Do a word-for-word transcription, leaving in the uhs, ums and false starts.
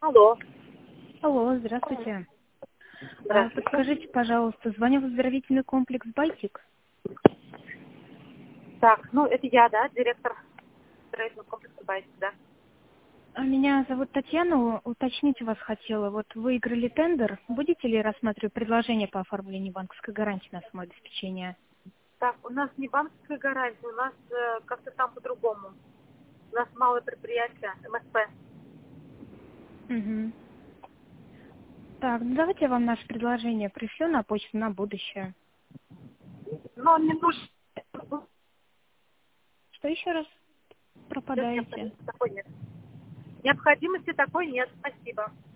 Алло. Алло, здравствуйте. А, Здравствуйте. Подскажите, пожалуйста, звоню в оздоровительный комплекс «Балтик». Так, ну это я, да, директор строительного комплекса «Байт», да. А Меня зовут Татьяна, уточнить у вас хотела. Вот выиграли тендер. Будете ли рассматривать предложение по оформлению банковской гарантии на самообеспечение? Так, у нас не банковская гарантия, у нас э, как-то там по-другому. У нас малое предприятие, эм эс пэ. Угу. Так, ну давайте я вам наше предложение пришлю на почту на будущее. Но не нужно. Что еще раз Сейчас пропадаете? необходимости такой нет. Необходимости такой нет, спасибо.